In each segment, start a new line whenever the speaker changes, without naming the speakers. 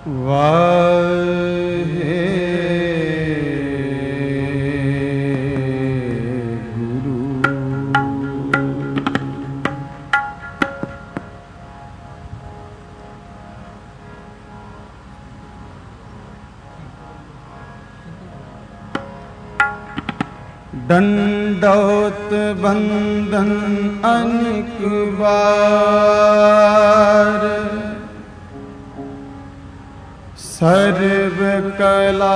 दंडौत बंदन अनेक बार, सर्व कला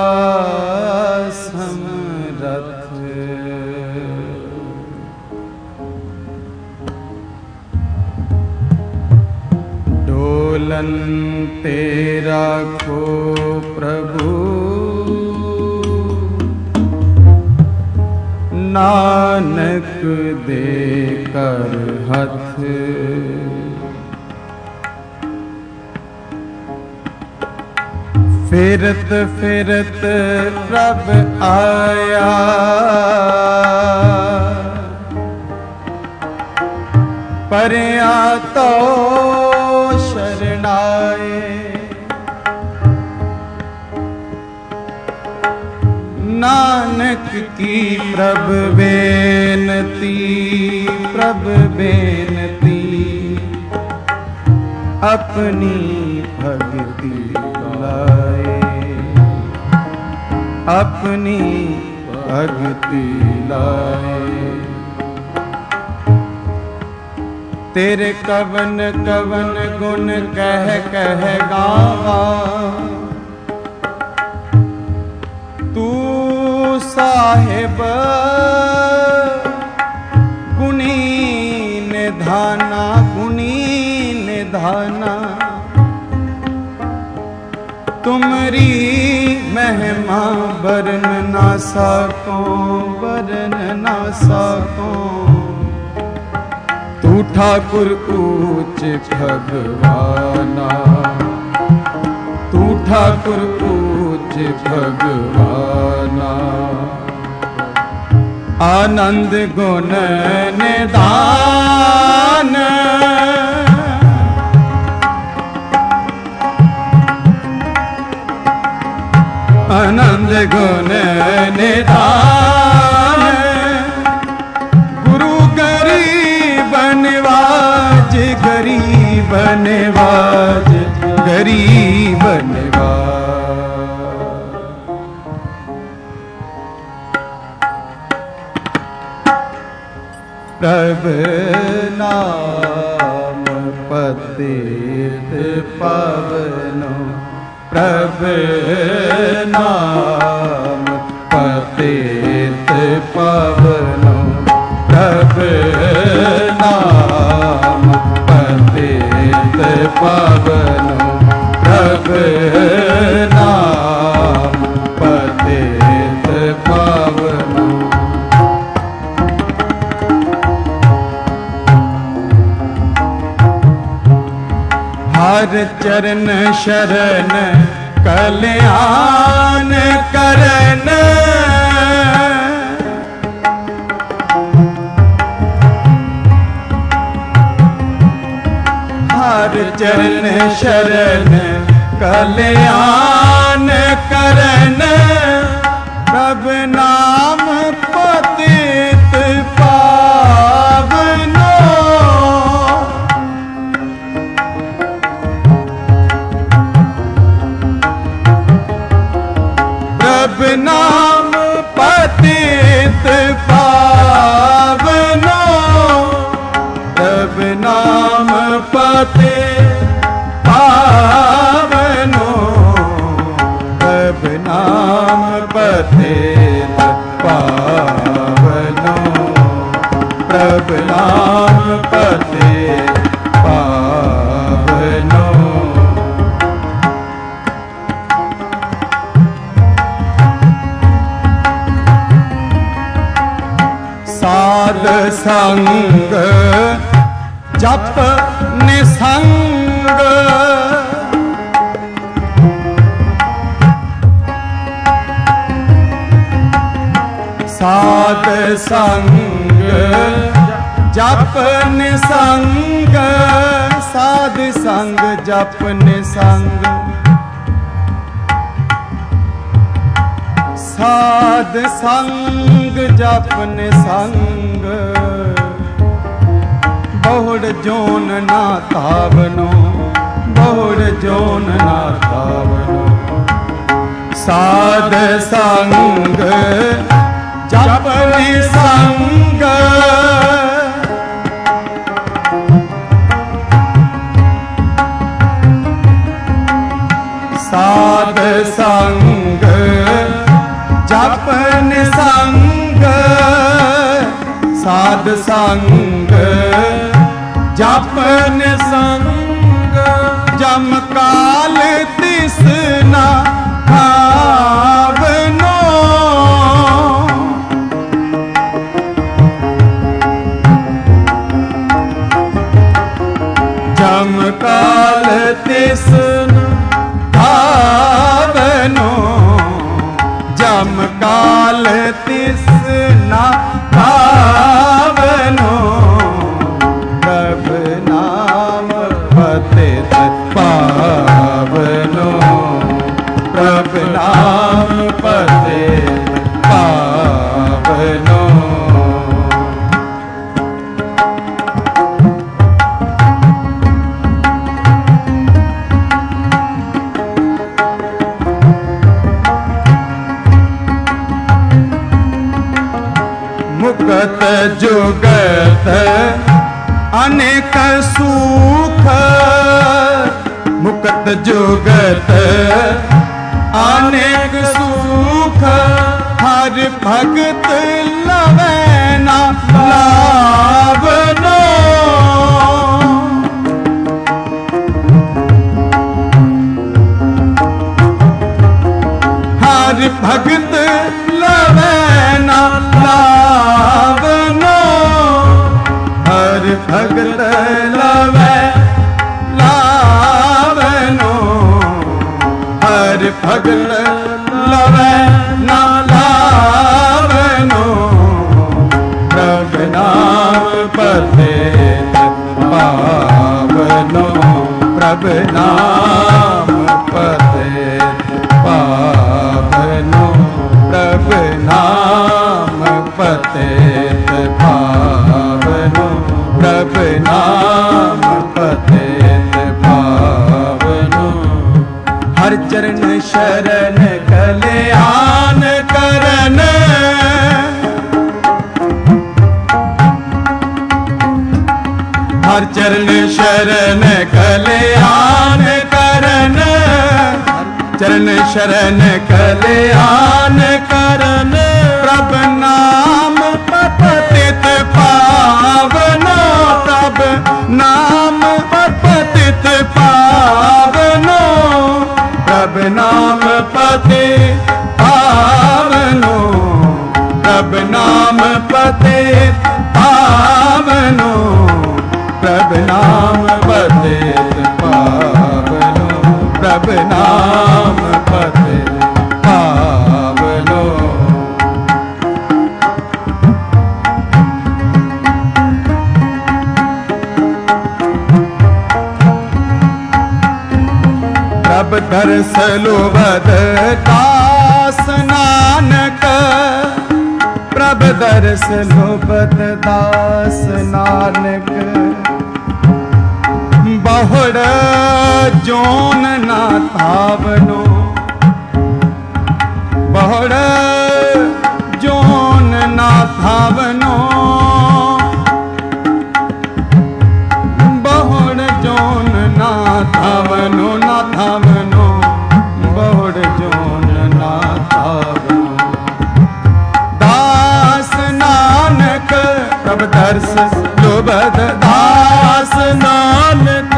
समरथ, डोलन तेरा को प्रभु, नानक दे कर हथ। फिरत फिरत प्रभ आया, परया तो शरणाए, नानक की प्रभ बेनती, प्रभ बेनती, अपनी भक्ति लाए, अपनी भक्ति लाए। तेरे कवन कवन गुण कह कह गावा, तू साहिब गुणी निधाना, गुणी निधाना। तुमरी महिमा बरन ना सको, बरन ना सको। तू ठाकुर ऊंच भगवाना, तू ठाकुर ऊंच भगवाना। आनंद गुण निधान, आनंद गुण निधान। गुरु गरीब निवाज, गरीब निवाज, गरीब निवाज। प्रभ नाम पतित पावनो, प्रभ नाम पतित पावनो, प्रभ नाम पतित पावनो, प्रभ नाम पतित पावनो। हर चरण शरण कल्याण करन, हर चरण शरण कल्याण करन। प्रभ नाम पतित पावनो, प्रभ नाम पतित पावनो, प्रभ नाम पतित पावनो, प्रभ नाम पतित पावनो, प्रभ नाम पतित पावनो। साध संग जप निसंग, साध संग जप निसंग, साध संग जप निसंग। साध संग जपन संग बहुड़ जोन ना तावनो, बहुड़ जोन ना तावनो। साध संग जपन संग साध संग जपन संग साध संग जपन संग जम काल तिसना भावनो। जम काल तिसना भावनो, जम काल तिसना भावनो। प्रभु नाम पतित पावनो, प्रभु नाम पतित पावनो। मुक्त जुगत अनेक सुख, मुक्त जुगत अनेक सुख। हर भगत लवैना लावनो, हर भगत लवैना लावनो। हर भगत लवै लावनो, हर भगत लवै ना लावनो। प्रभु नाम पतित पावनो, प्रभु नाम पतित पावनो। प्रभु नाम पतित पावनो, प्रभु नाम पतित पावनो। हर चरण शरण कल्याण करन, हर चरण शरण कल्याण करन, चरण शरण कल्याण करन। प्रभु नाम पतित पावनो, प्रभु नाम पतित पावनो। प्रभु नाम पतित पावनो, प्रभु नाम पतित पावनो। प्रभु नाम पतित पावनो, प्रभु नाम पतित पावनो। प्रभु दर्श लोभद दास नानक, प्रभु दर्श लोभद दास नानक। बहुड़ जोन ना थावनो, बहुड़ जोन ना थावनो। बहुड़ जोन ना थावनो, ना थावनो। बहुड़ जोन ना थावनो। दास नानक प्रभु दर्श लोभद दास नानक।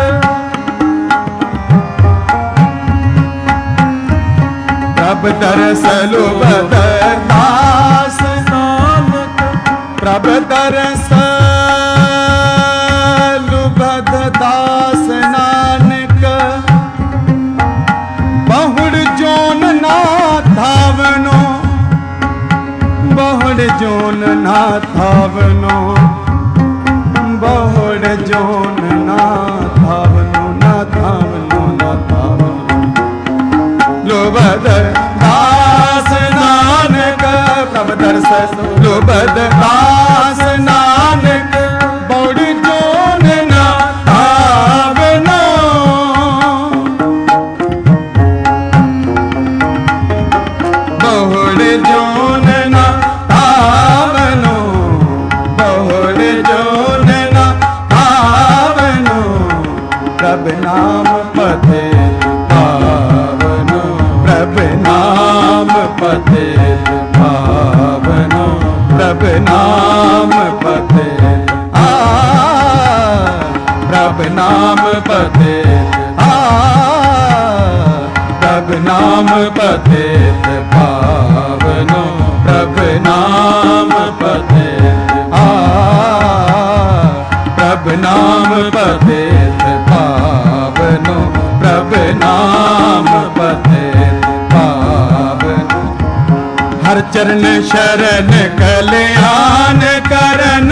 प्रभु दर्श लोभद दास नानक, प्रभु दर्श लोभद दास नानक। बहुड़ जोन ना थावनो, बहुड़ जोन ना थावनो। बहुड़ जोन ना थावनो, ना थावनो, ना थावनो। लोभद दास नानक लुबद दास नानक बड़ जोन ना आवनो बहुड़ जोन ना आवनो बहुड़ जोन ना आवनो प्रभ नाम पते पावनो प्रभ नाम पते पावनो प्रभ नाम पते प्रभ नाम पते प्रभ नाम पते पावनो प्रभ नाम पते प्रभ नाम पते पावनो प्रभ नाम पते पावनो हर चरण शरण कल्याण करन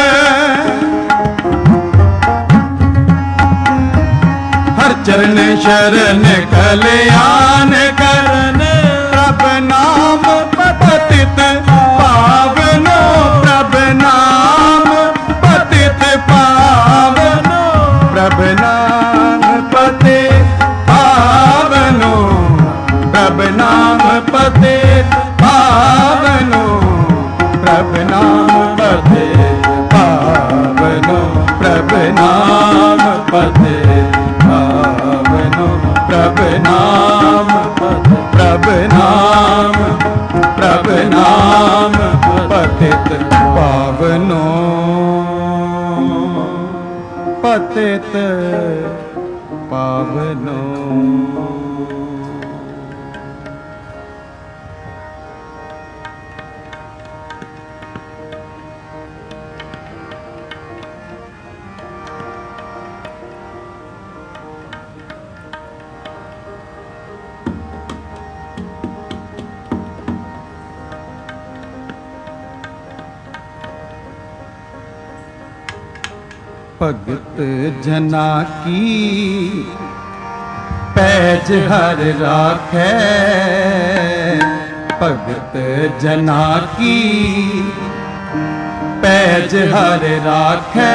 हर चरण शरण कल्याण करन प्रभ नाम पतित पावनो प्रभ नाम पतित पावनो प्रभ नाम पते पावनो प्रभ नाम पते पावनो प्रभ नाम पते पावनो प्रभ नाम पते पावनो प्रभ नाम प्रभ नाम पतित पावनो पतित पावनो भगत जना की पैज हर राखै भगत जना की पैज हर राखै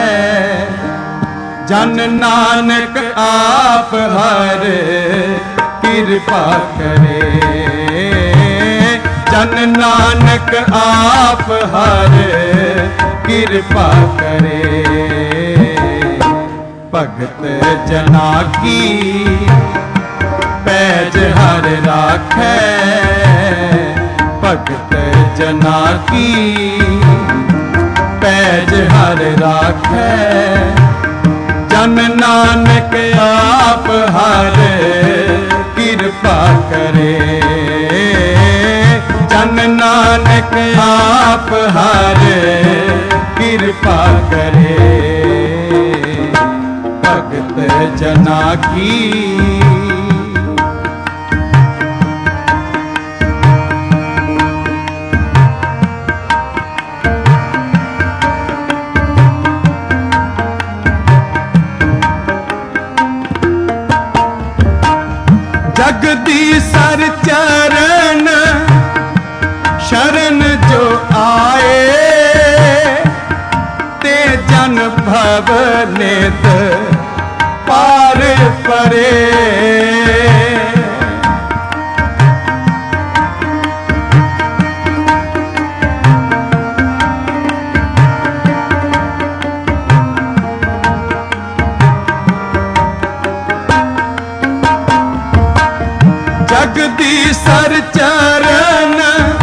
जन नानक आप हर कृपा करे जन नानक आप हर कृपा करे भगत जना की पैज हर राखै भगत जना की पैज हर राखै जन नानक आप हर कृपा करे जन नानक आप हर कृपा करे भगत जना की जगदीशर चरण शरण जो आए ते जन भव नित पार परे जगदीशर चरण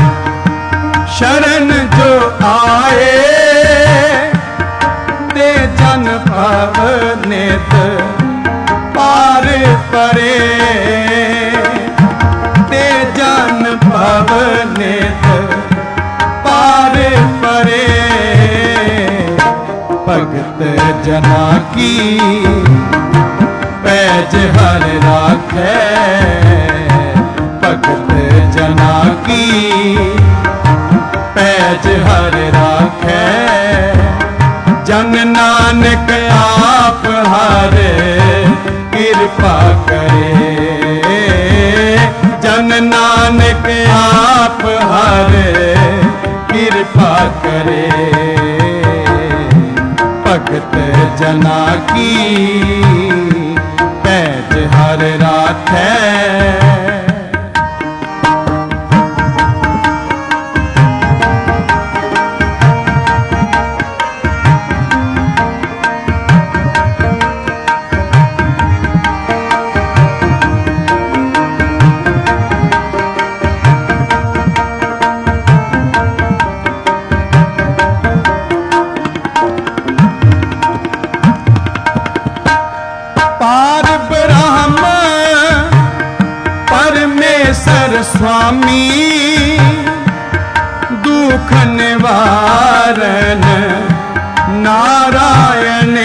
शरण जो आए ते जन भव नित पार परे ते जन भव नित पार परे भगत जना की पैज हर राखै भगत जना की पैज हर राखै जन नानक आप हर कृपा करे जन नानक आप हर करे। भगत जना की पैज हर राखै। स्वामी दुख निवारण नारायणे।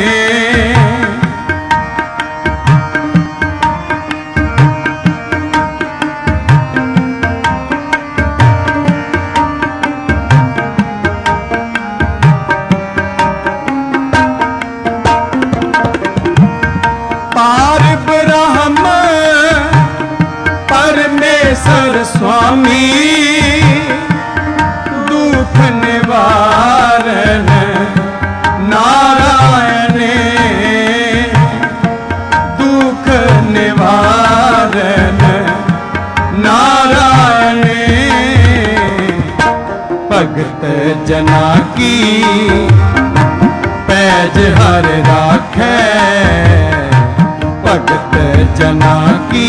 पार ब्रह्म परमेश्वर स्वामी दुख निवारण नारायणे। दुख निवारण नारायणे। भगत जना की पैज हर राखै। भगत जना की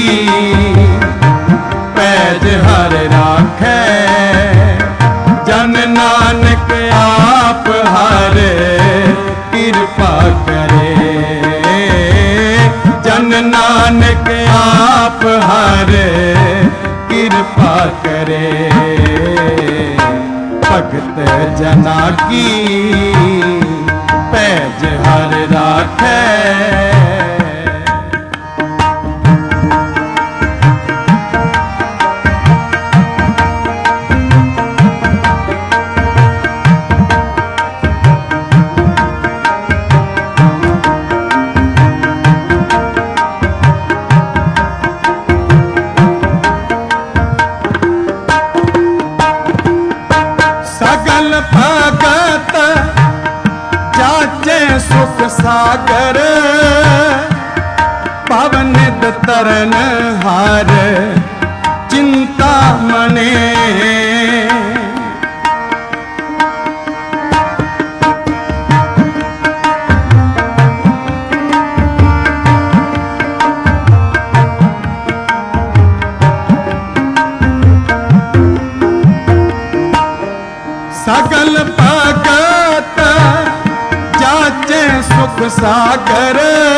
पैज हर राखै। जन नानक आप हर कृपा करे। जन नानक आप हर कृपा करे। भगत जना की पैज हर राखै। सगल भगत जाचे सुख सागर। पवन तरन हार चिंता मने। सगल भगत जाचे सुख सागर।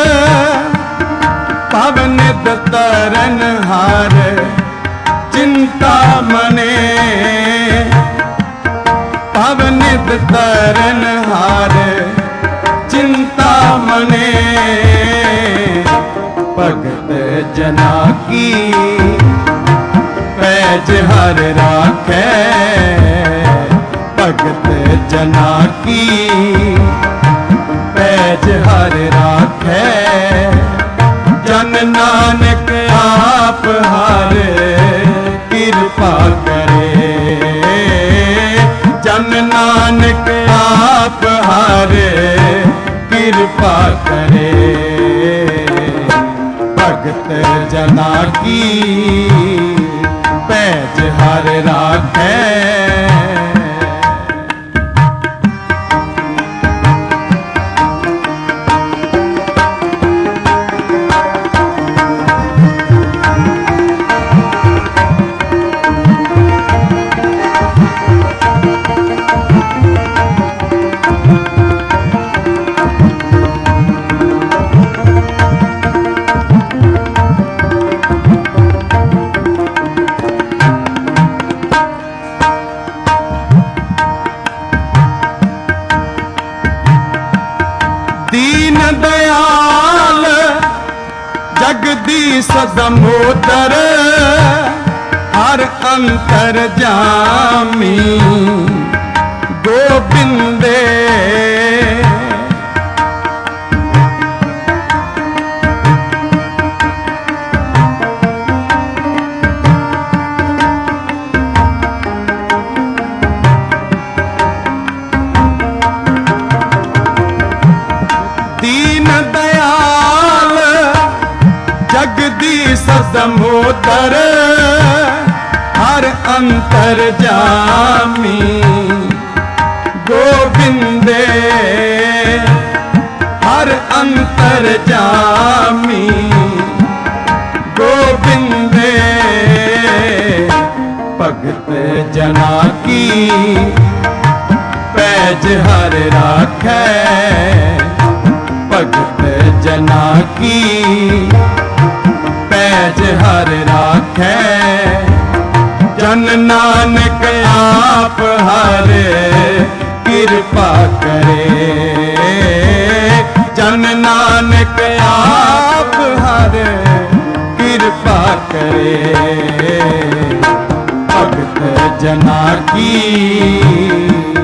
पवन तरन हार चिंता मने। पवन तरन हार चिंता मने। भगत जना की पैज हर राखै। भगत जना की पैज हर राखै। जन नानक आप हर कृपा करे। जन नानक आप हर कृपा करे। भगत जना की पैज हर राखै। दीन दयाल जगदीश दमोदर हर अंतर जामी गोबिंदे। समुदर हर अंतर जामी गोविंदे हर अंतर जामी गोविंदे भगत जना की पैज हर राखै भगत जना की पैज हर राखै जन नानक आप हर कृपा करे जन नानक आप हर कृपा करे भगत जना की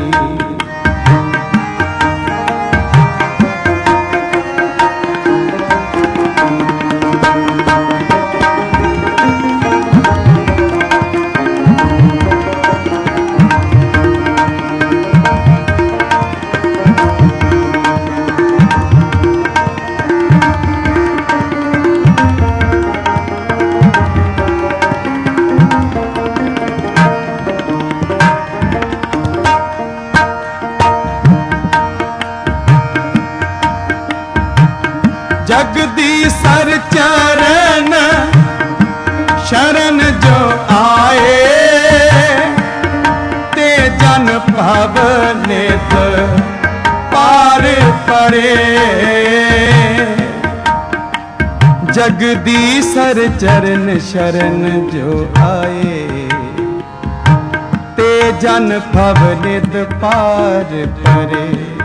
जगदीशर चरण शरण जो आए ते जन भवनित पार परे जगदीशर चरण शरण जो आए ते जन भवनित पार परे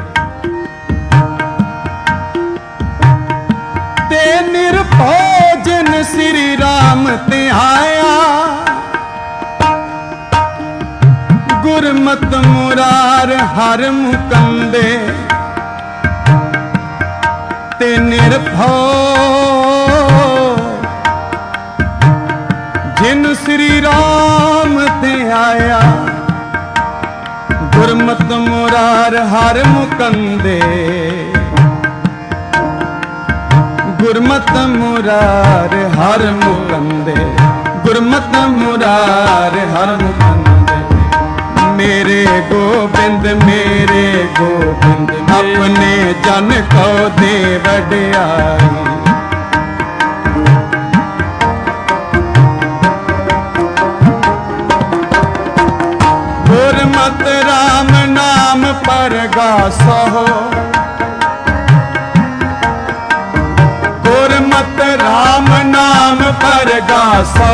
निर्भोजन श्री राम ते आया गुरमत मुरार हर मुकंदे ते निर्भो जिन श्री राम ते आया गुरमत मुरार हर मुकंदे गुरमत मुरार हर मुकंदे गुरमत मुरार हर मुकंदे मेरे गोबिंद अपने जन को दे वड्याई गुरमत राम नाम पर गासो गुरमत राम नाम पर गासो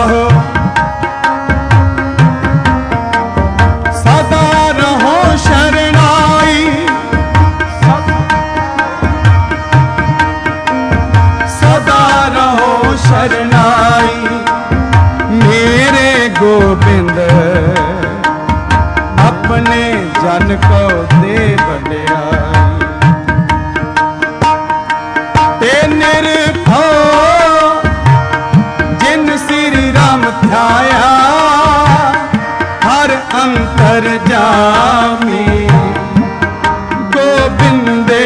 सदा रहो शरणाई सदा रहो शरणाई मेरे गोविंद अपने जन को दे वड्याई ते निर्भो जिन श्री राम ध्याया हर अंतर जामी गोविंदे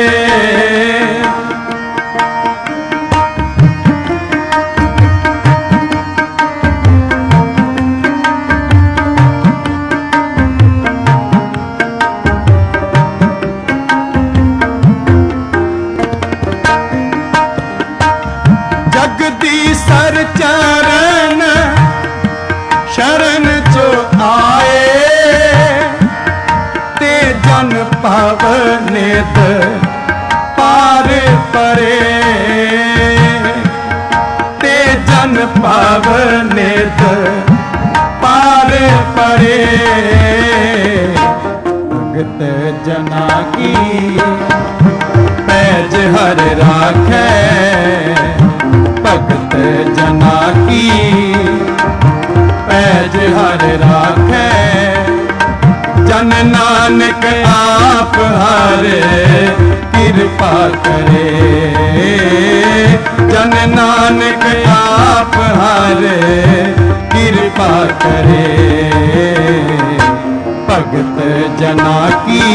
जगदीशर चरण शरण जो आए ते जन भवनित पार परे ते जन भवनित पार परे भगत जना की पैज हर राखै भगत जना की पैज हर राखै जन नानक आप हर कृपा करे जन नानक आप हर कृपा करे भगत जना की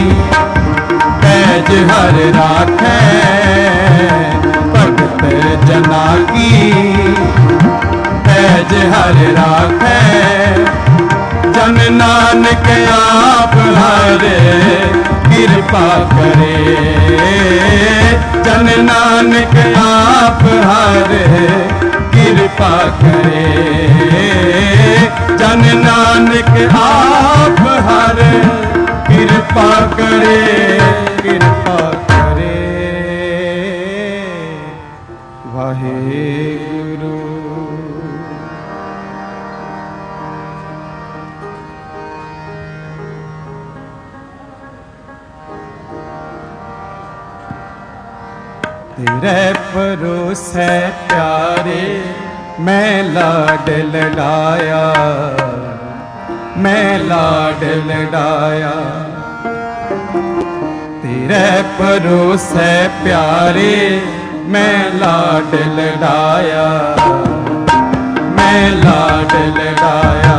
पैज हर राखै भगत जना की लाज हर राखै। जन नानक आप हरे कृपा करे। जन नानक आप हरे कृपा करे। जन नानक आप हरे कृपा करे। कृपा करे वाहेगुरु। तेरे भरोसे प्यारे मैं लाड लडाया। मैं लाड लडाया। तेरे भरोसे प्यारे मैं लाड लडाया। मैं लाड लडाया।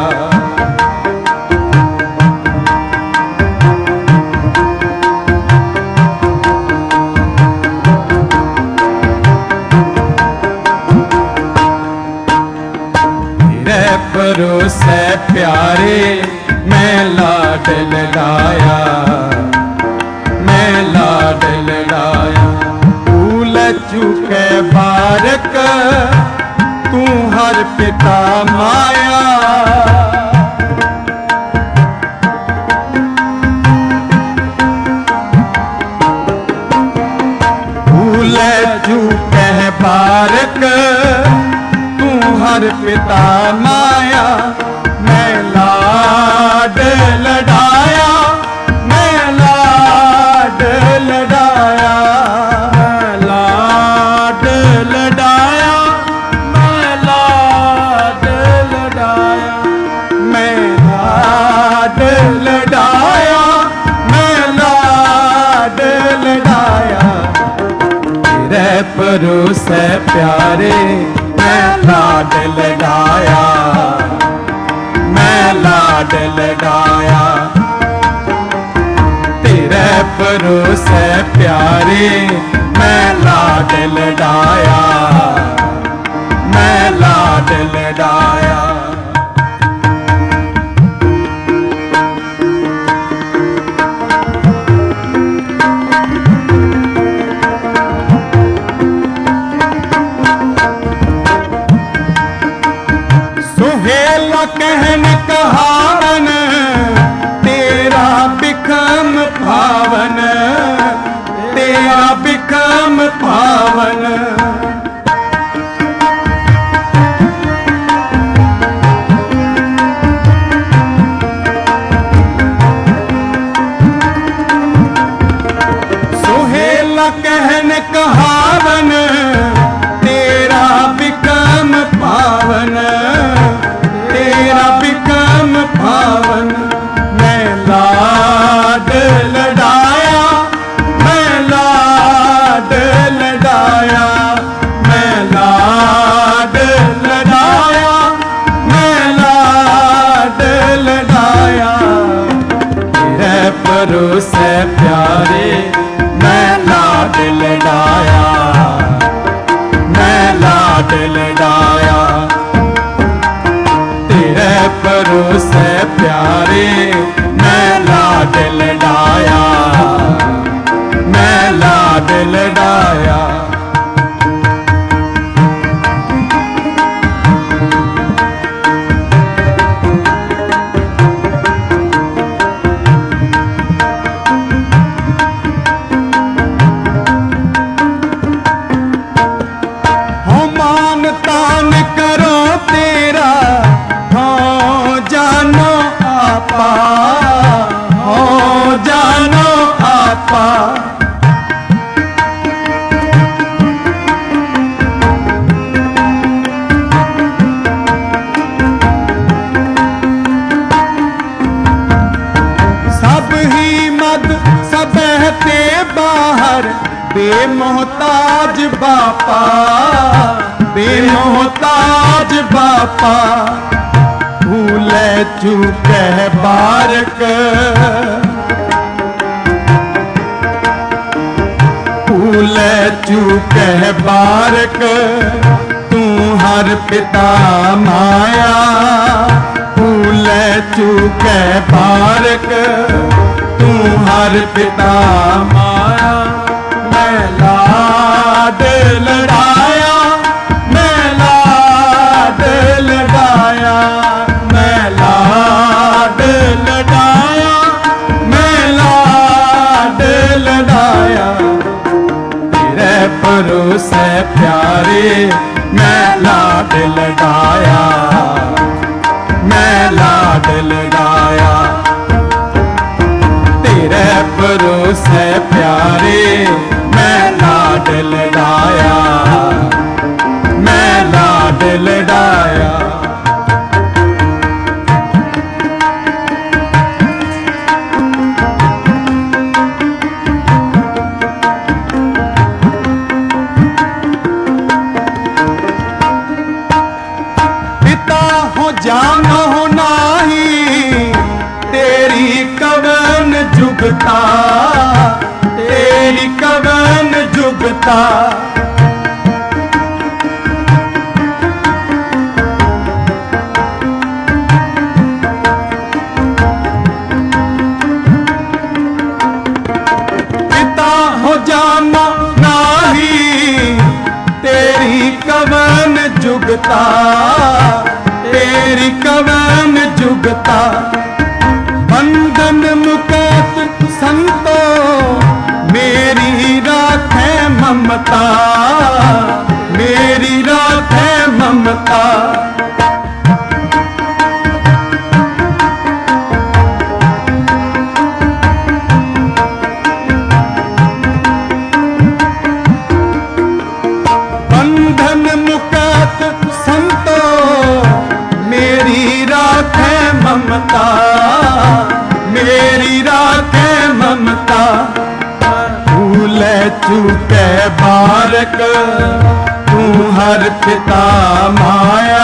भरोसे प्यारे मैं लाड लडाया। मैं लाड लडाया। भूल चुके बारक तू हर पिता माया। भूल चुके बारक हर पिता माया। मैं लाड लडाया। मैं लाड लडाया। लाड लडाया। मैं लाड लडाया। मैं लाड लडाया। मैं लाड लडाया। तेरे भरोसे प्यारे मैं लाड लडाया। मैं लाड लडाया। तेरे भरोसे प्यारे मैं लाड लडाया। मैं लाड लडाया। कहन कहावन तेरा बिखम पावन। तेरा बिखम पावन। सोहेला कहन कहावन तेरा बिखम पावन। तेरा बिखम पावन। मैं लाड लडाया। मैं लाड लडाया। मैं लाड लडाया। मैं लाड लडाया। तेरे भरोसे प्यारे मैं लाड लडाया। मैं लाड लडाया। तेरे भरोसे प्यारे मैं लाड लडाया। मैं लाड लडाया। हो मान तान करो तेरा हो जानो आपा। हो जानो आपा। सब ही मद सब ते बाहर बेमोहताज बापा। बेमोहताज बापा। भूल चूके बारक। भूल चूके बारक तू हर पिता माया, भूले चूके बारक, तू हर पिता माया। मैं लाड लड़ाया, मैं लाड लड़ाया, मैं लाड लड़ाया, मैं लाड लड़ाया। तेरे भरोसे प्यारे मैं लाड लड़ाया, मैं लाड लड़ाया। तेरे भरोसे प्यारे मैं लाड लड़ाया, मैं लाड लड़ाया। पिता हो जानो नाही, तेरी कवन जुगता, तेरी कवन जुगता। पिता हो जानो नाही, तेरी कवन जुगता, तेरी कवन जुगता। बंधन मुकत संतो मेरी राखे ममता, मेरी राखे ममता। बंधन मुकत संतो मेरी राखे ममता, मेरी राखे ममता। भूले चूके बारक, तू हर पिता माया।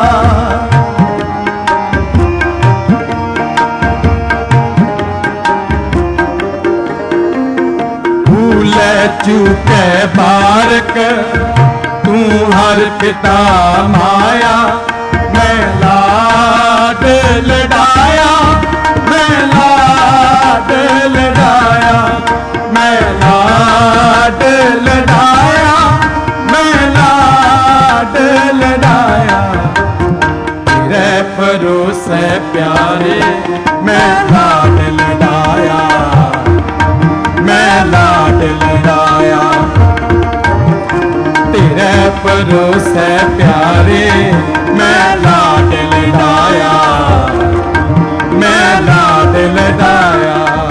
भूले चूके बारक, तू हर पिता माया। मैं लाड लड़ाया, मैं लाड लड़ाया, मैं लाड लड़ाया, मैं लाड लड़ाया। तेरे भरोसे प्यारे मैं लाड लड़ाया, मैं लाड लड़ाया। तेरे भरोसे प्यारे मैं लाड लड़ाया, मैं लाड लड़ाया।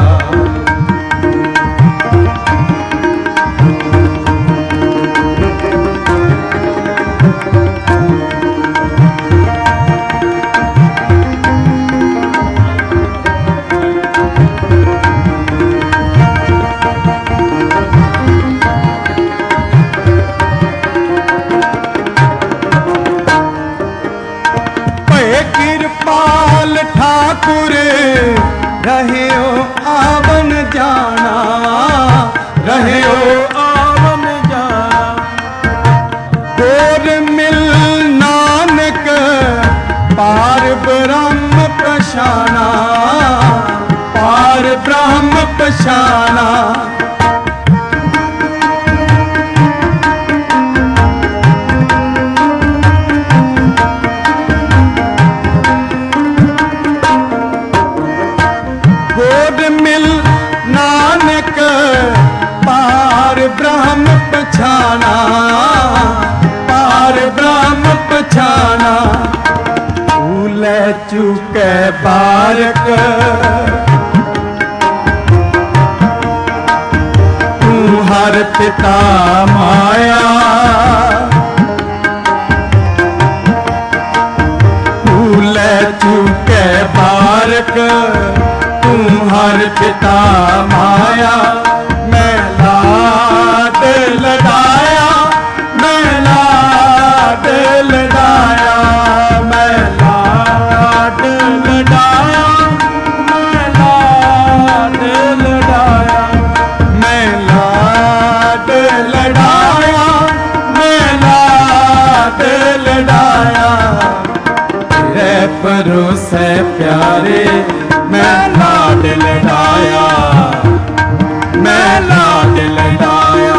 कृपाल ठाकुर रहे हो आवन जाना, रहे हो आवन जाना। गोर मिल नानक पार ब्रह्म पशाना, पार ब्रह्म पशाना। नानक पार ब्रह्म पछाना, पार ब्रह्म पछाना। भूले चूके बारक, तू हर पिता माया। भूले चूके बारक, हर पिता माया। मैं लाड लड़ाया, मैं लाड लड़ाया, मैं लाड लड़ाया, मैं लाड लड़ाया, मैं लाड लड़ाया, मैं लाड परोसे प्यारे मैं लाड लडाया, मैं लाड लडाया।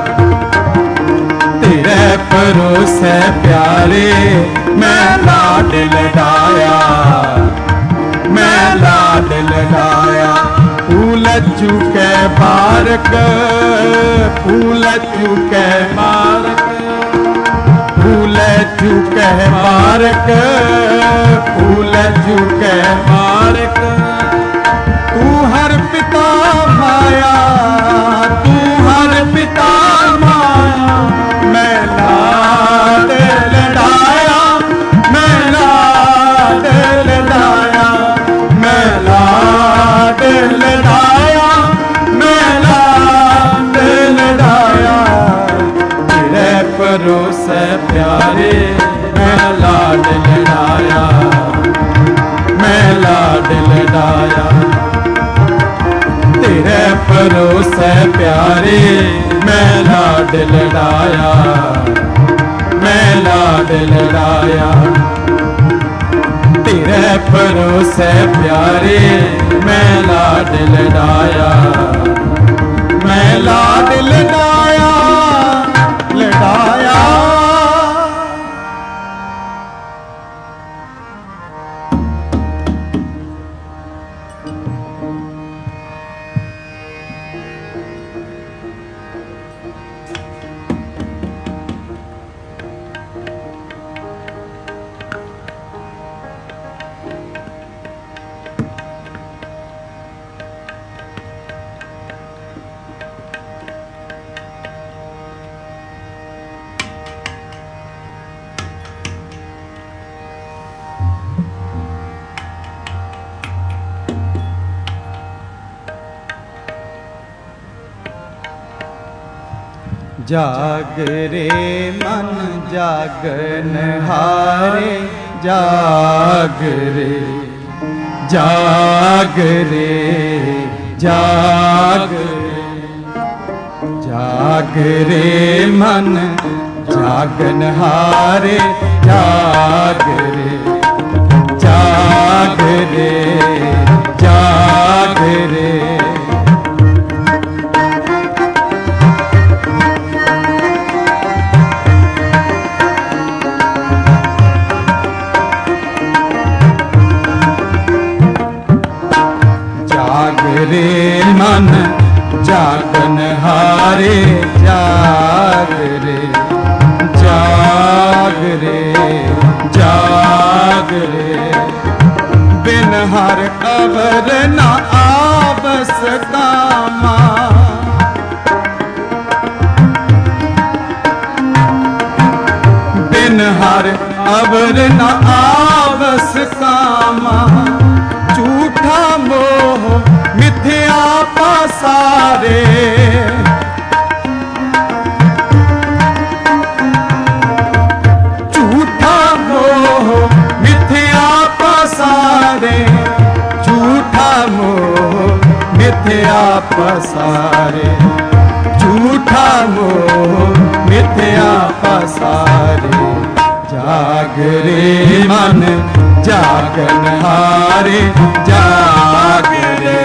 तेरे परोसे प्यारे मैं लाड लडाया, मैं लाड लडाया। फूल चुके बारक, फूल चुके बारक, फूल चुके बारक, फूल चुके बारक। तू हर पिता माया, तू हर पिता माया। मैं लाड लडाया, मैं लाड लडाया, मैं लाड लडाया, मैं लाड लडाया। तेरे परोसे प्यारे मैं लाड लडाया, मैं लाड लडाया। तेरे परोसे प्यारे मैं लाड लडाया, मैं लाड लडाया। तेरे परोसे प्यारे मैं लाड लडाया, मैं लाड लडाया, लडाया। जाग रे मन जागन हारे, जाग रे, जाग रे, जाग रे। जाग रे मन जागन हारे, जाग रे, जाग रे, जाग रे। रे मन जागन हारे, जाग रे, जाग रे, जाग रे। बिन हर अवर न आवस कामा, बिन हर अवर न आवस कामा। झूठा मोह मिथ्या पसारे, झूठा मोह मिथ्या पसारे, झूठा मोह मिथ्या पसारे, झूठा मोह मिथ्या पसारे। जाग रे मन जागन हारे, जाग रे,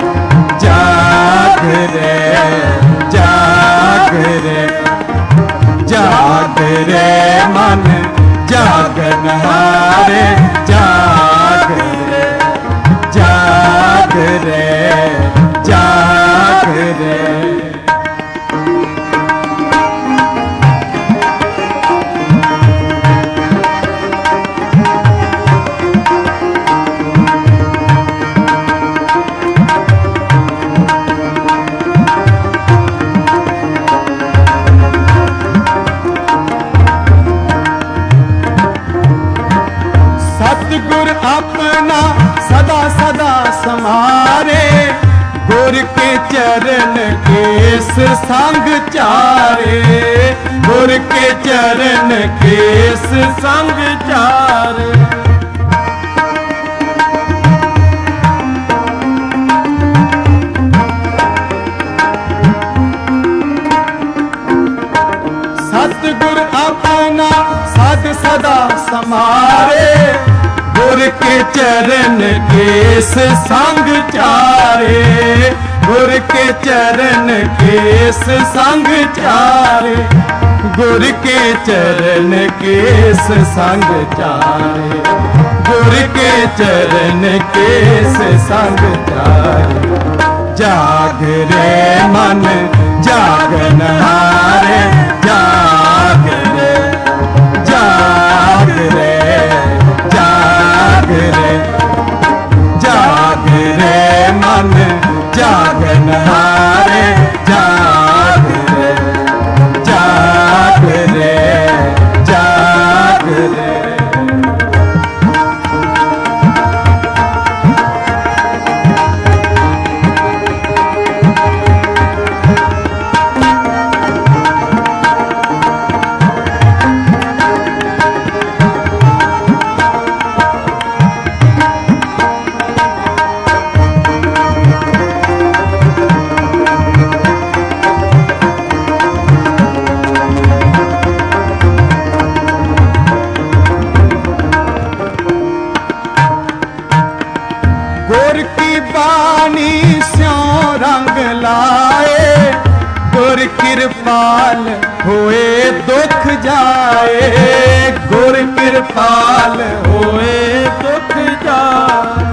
जाग रे, जाग रे, जाग रे मन जागन हारे, जाग रे, जाग रे, जाग रे। सतगुर अपना सदा सदा समारे, गुर के चरण केस संग चारे, गुर के चरण केस संग चारे। सतगुर अपना सद सदा समारे, गुर के चरण केस संग चारे, गुर के चरण केस संग चारे, गुर के चरण केस संग चारे, गुर के चरण केस संग चारे। जाग रे मन जागन हारे, जाग रे, जाग रे, जाग रे, जाग रे मन जागन हारे, जाग रे, जाग रे, जाग रे। गुर की बानी स्यों रंग लाए, गुर कृपाल होए दुख जाए, गुर कृपाल होए दुख जाए।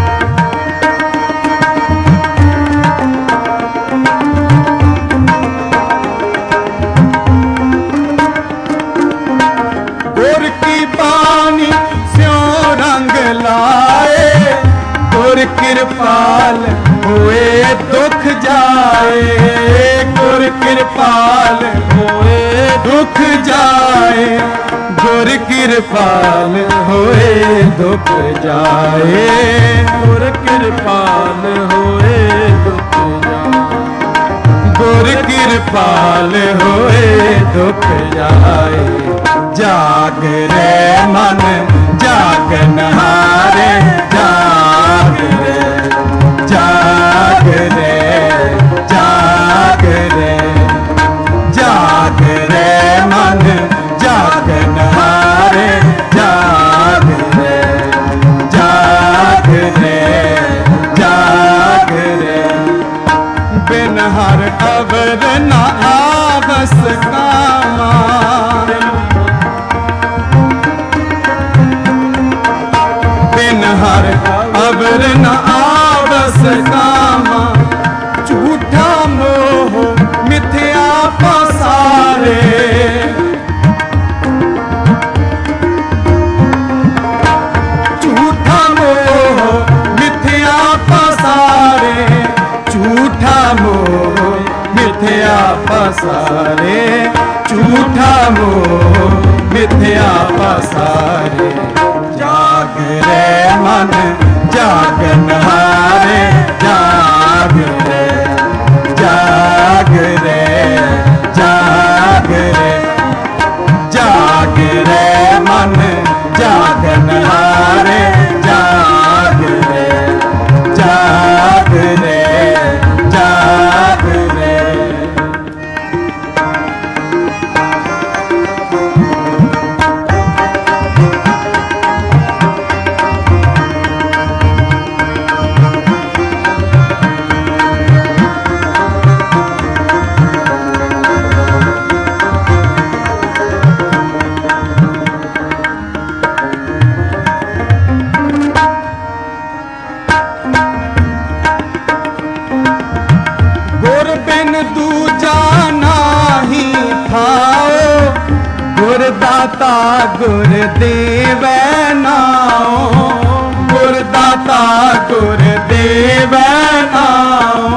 गुर की बानी स्यों रंग लाए, गुर कृपाल होए दुख जाए, गुर कृपाल होए दुख जाए, गुर कृपाल होए दुख जाए, गुर कृपाल होए दुख जाए, गुर कृपाल होए दुख जाए। जाग रे मन जागन हारे, जाग रे, जाग रे, जाग रे, जाग रे मन जागन हारे, जाग रे, जाग रे, जाग रे। बिन हर अवर न आवस कामा, बिन हर अवर न आवस कामा, झूठा मोह मिथ्या पसारे, झूठा मोह मिथ्या पसारे, झूठा मोह मिथ्या पसारे, झूठा मोह मिथ्या पसारे। जाग रे मन जागन हारे, जाग रे, जाग रे, जाग रे, जाग रे मन जागन हारे, जाग रे, जाग रे, जाग रे। गुर बिन दूजा नाही थाओ, गुर दाता गुर देवै नाओ, गुर दाता गुर देवै नाओ।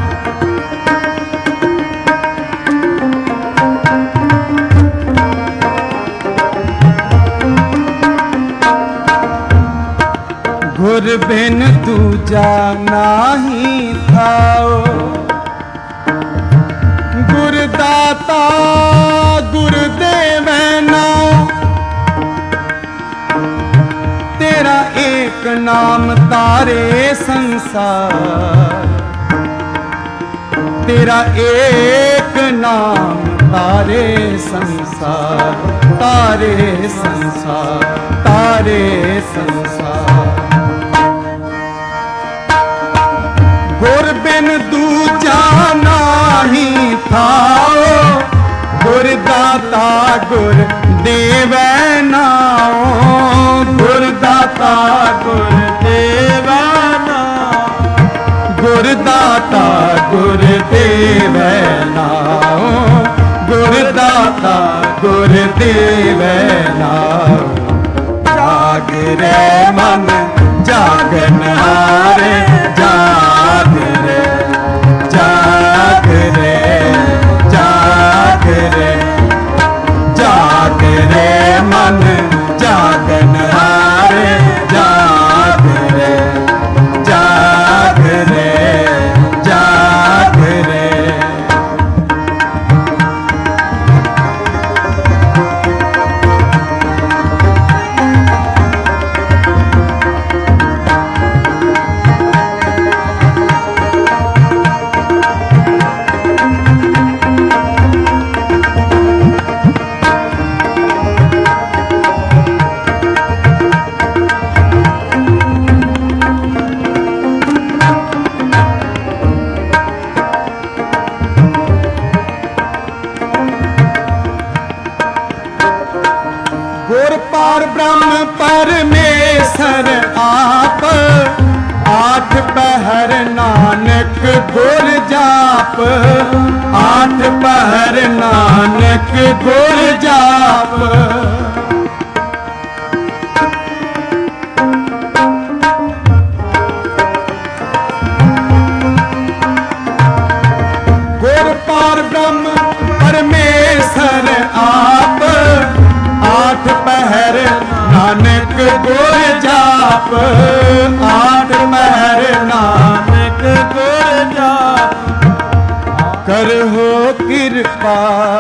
गुर बिन दूजा नाही थाओ, गुर दाता गुर देवै नाओ। तेरा एक नाम तारे संसार, तेरा एक नाम तारे संसार, तारे संसार, तारे संसार। गुर बिन दूजा नाही थाओ, गुर दाता गुर देवै नाओ, गुर दाता गुर देवै नाओ, गुर दाता गुर देवै नाओ, गुर दाता गुर देवै नाओ। जाग रे मन जागन हारे, जाग रे, जाग रे, जाग रे, जाग रे मन जागन हारे, जाग रे, जाग रे, जाग रे। गुर पार ब्रह्म परमेश्वर आप, आठ पहर नानक गुर जाप, आठ पहर नानक गुर जाप। गुर पार ब्रह्म परमेश्वर आप, आठ पहर नानक गुर जाप, आठ पहर नानक गुर जाप। करहो कृपा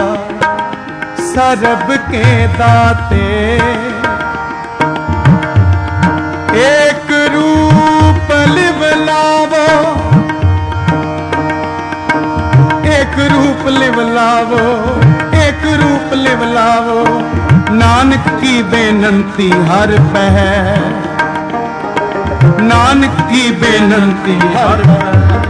सरब के दाते, एक रूप लिव लावो, एक रूप लिव लावो, एक रूप लिव लावो। नानक की बेनंती हर पहर, नानक की बेनंती हर पहर।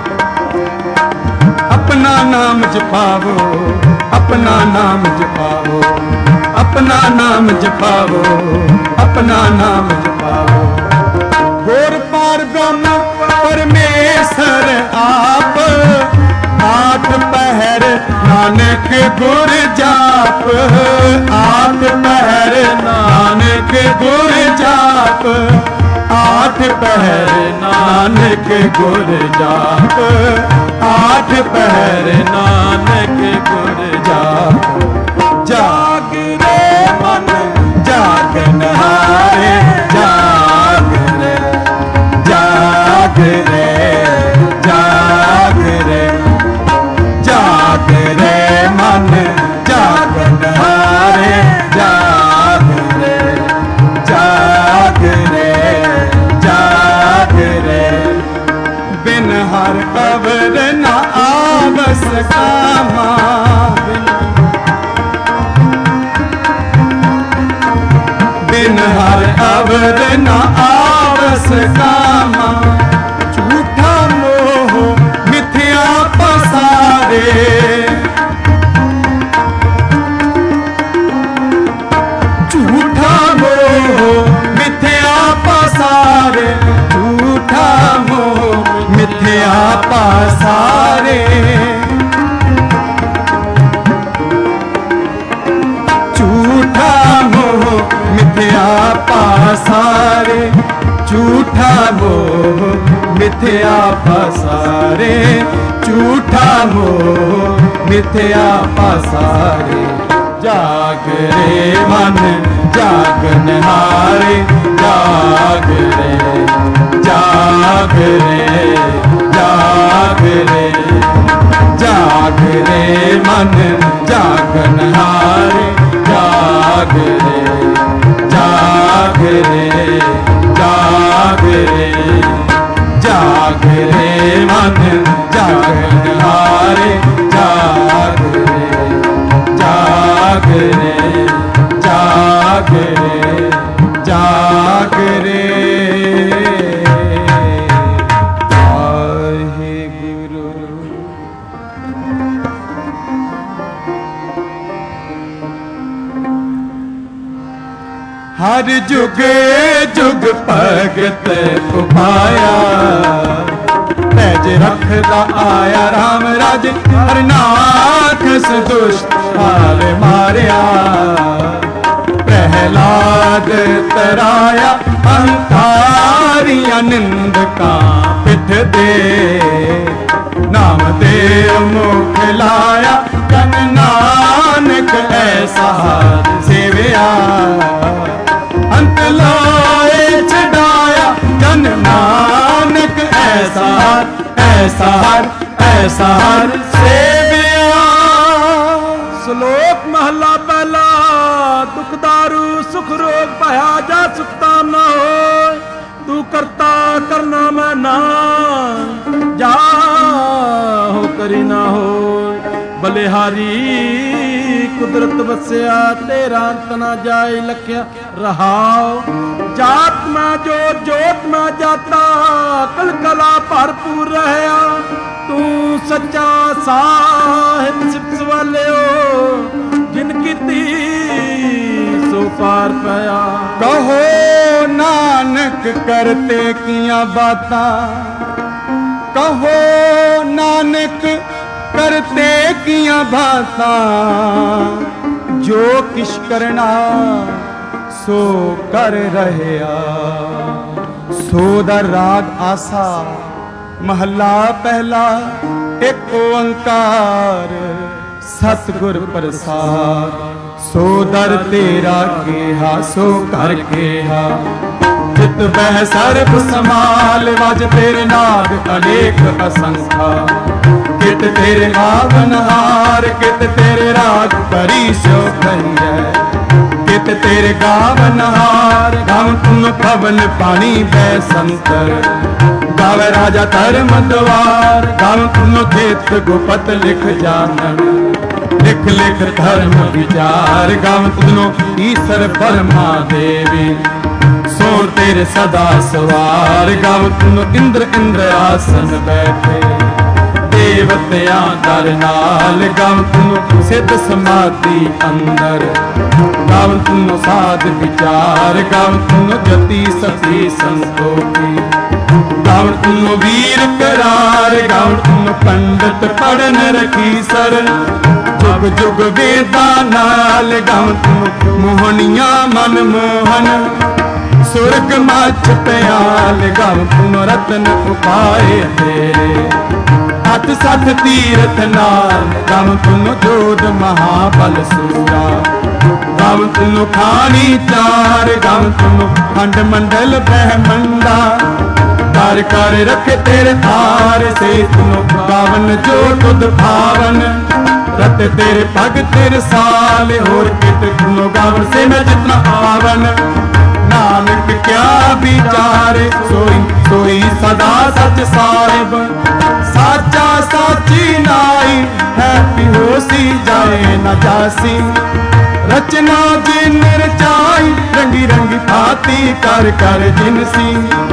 अपना नाम जपावो, अपना नाम जपावो, अपना नाम जपावो, अपना नाम जपावो। गुर पार ब्रह्म परमेश्वर आप, आठ पहर नानक गुर जाप, आठ पहर नानक गुर जाप, आठ पहर नानक गुर जाप, आठ पहर नानक गुर जाप। जाग रे मन जागन हारे, जाग रे, जाग रे, जाग रे, जाग रे मन जागन हारे, जाग रे, जाग रे, जाग रे। बिन हर अवर न आवस कामा, बिन हर अवर न आवस कामा। झूठा मोह मिथ्या पसारे, झूठा मोह मिथ्या पसारे, झूठा मोह मिथ्या पसारे। झूठा मोह मिथ्या पसारे, झूठा मोह मिथ्या पसारे, झूठा मोह मिथ्या पसारे। जाग रे मन जागन हारे, जाग रे, जाग रे, जाग रे, जाग रे मन जागन हारे, जाग रे, जाग रे, जाग रे, जाग रे मन जागन हारे, जाग रे, हर जुगे जुग भगत उपाया पैज रखदा आया राम राज हर नाथ दुष्ट हाल मारिया प्रहलाद तराया अंकारिया निंदका पिठ दे नाम देव मुख लाया जन नानक ऐसा सेविया अंत लाए छड़ाया जन नानक ऐसा ऐसा ऐसा सेविया।
श्लोक महला पहला दुख दारू सुख रोग पाया जा सुखता न हो तू करता करना मैं ना जा हो करी ना हो बलिहारी कुदरत बसिया तेरा अंत ना जाए लख्या रहाओ जात में जोत में जाता कल कला भरपूर रहया तू सच्चा साहिब सिप्स वाले हो जिनकी ती सो पार पाया।
कहो नानक करते किया बाता कहो नानक करते किया बाता जो किश करना सो कर रहया। सोदा राग आसा महला पहला एक ओंकार सतगुर प्रसाद सो दर तेरा केहा सो कर केहा चित बह सर्ब समाल वज तेरे नाग अनेक असंख्या कित तेरे गावनहार कित तेरे राग परी सो कहिए कित तेरे गावनहार गाव तुम पवन पानी बैसंतर गावे राजा धर्म द्वार गाव तुम खेत गोपत लिख जानन लिख लिख धर्म विचार गाव तुनो ईश्वर ब्रह्मा देवी सो तेरे सदा सवार गाव तुम इंद्र इंद्र आसन बैठे देवतियां दर नाल गाव तुम सिद्ध समाधि अंदर गाव तुम साध विचार गाव तुम जति सती संतोखी गाव तुम वीर करार गाव तुम पंडित पढ़न रखी सर जुग जुग वेदा नाल गाव तुम मोहनिया मन मोहन सुरग मच प्याल गाव तुम रतन उपाय तेरे हथ सठ तीरथ नाल गाव तुम जोध महाबल सूरा गाव तुम खानी चार गाव तुम खंड मंडल ब्रह्मंडा कर कर रखे तेरे थार से तुम गावन जो तुद भावन रत तेरे पग तेरे साल होर कित तुम गावन से मैं जितना आवन नानक क्या विचारे सोई सोई सदा सच साहिब साचा साची नाई है पिहोसी जाए न जासी रचना जिन रचाई रंगी रंगी भांति कर कर जिनसी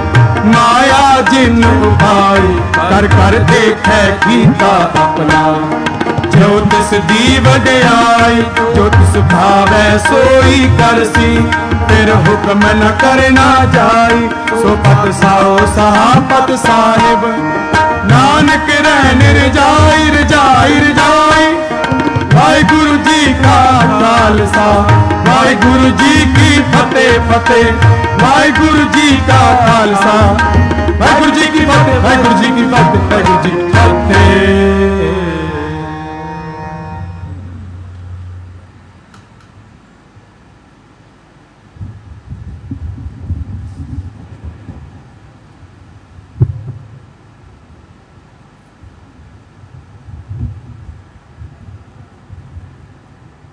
माया जिन उपाई कर कर देखे कीता अपना जो तिस दी वड्याई जो तिस भावै सोई करसी फिर हुक्म न करना जाई सो पत साओ सहापत साहिब नानक रहन रजाई रजाई रजाई वाहिगुरु जी का खालसा वाहिगुरु जी की फतेह फतेह वाहिगुरु जी का खालसा वाहिगुरु जी की फतेह वाहिगुरु जी की फतेह वाहिगुरु जी की फतेह।